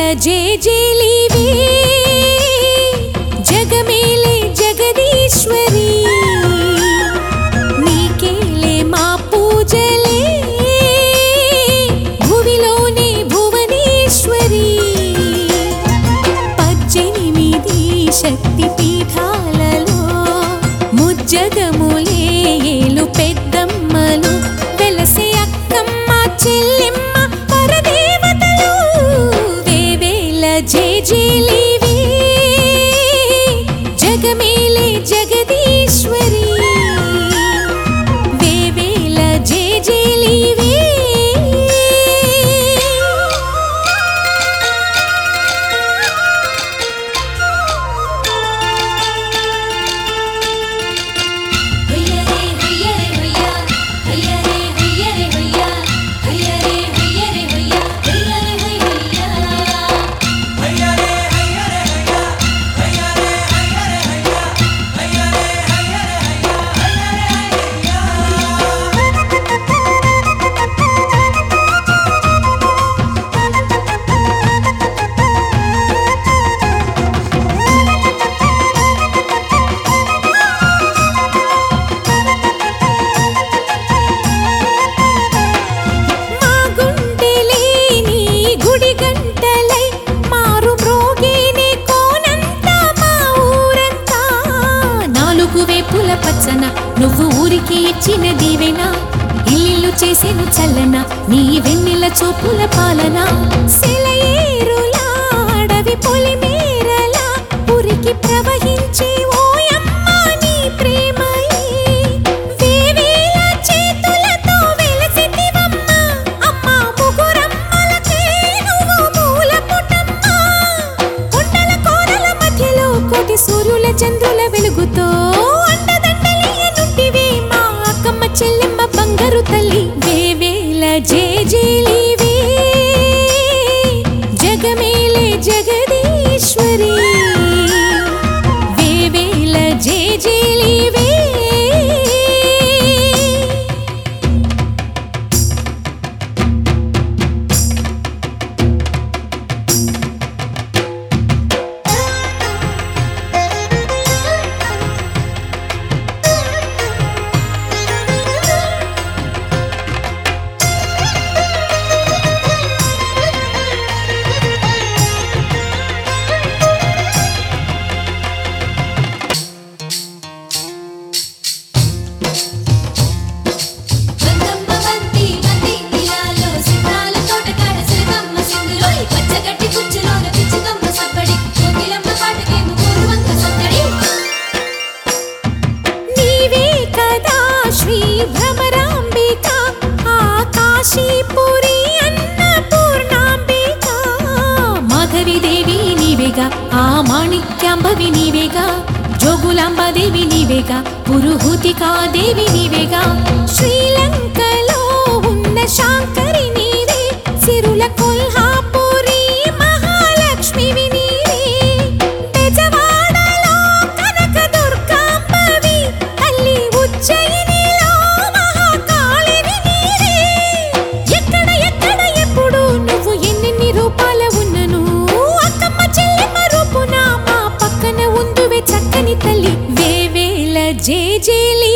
జేజేలివే జగమేలే జగదీశ్వరి నీకేలే మా పూజలే భువిలోనే భువనేశ్వరి 18 శక్తి పీఠాలలో ముజ్జగములే ఏలు పెద్దమ్మలు వెలసే అక్కమ్మ చెల్లెమ్మ పరదేవతలు వేవేల జేజేలివే జగమేలే జగదీశ్వరి వేవేల జేజేలివే పచ్చన నువ్వు ఊరికి ఇచ్చిన దీవెనా ఇల్లు చేసేను చల్లన నీ వెన్నెల చూపుల పాలన సెలయేరులా అడవి పొలిమేరలా ఉరికి ప్రవహించే ఓయమ్మ నీ ప్రేమయే వేవేల చేతులతో వెలసితివమ్మ అమ్మ ముగురమ్మలకే నువ్వు మూల పుటమ్మ కొండల కోరల మధ్యలో కోటి సూర్యుల చంద్రుల వెలుగుతో చెల్లెమ్మ బంగారు తల్లి వేవేల జేజేలివే జగమేలే జగదీశ్వరి వేవేల జేజేలివే శ్రీ భ్రమరాంబిక ఆకాశీపురి అన్నపూర్ణాంబిక మాధవి దేవి నీవేగా ఆ మాణిక్యాంబవి నీవేగా జోగులాంబదేవి నీవేగా పురుహూతికా దేవి నీవేగా శ్రీలంకలో ఉన్న శాంకరి నీవే సిరుల కొల్హాపురి మహాలక్ష్మివి నీవే బెజవాడలో కనక దుర్గాంబవి తల్లి ఉజ్జయిని చక్కని తల్లి వేవేల జేజేలి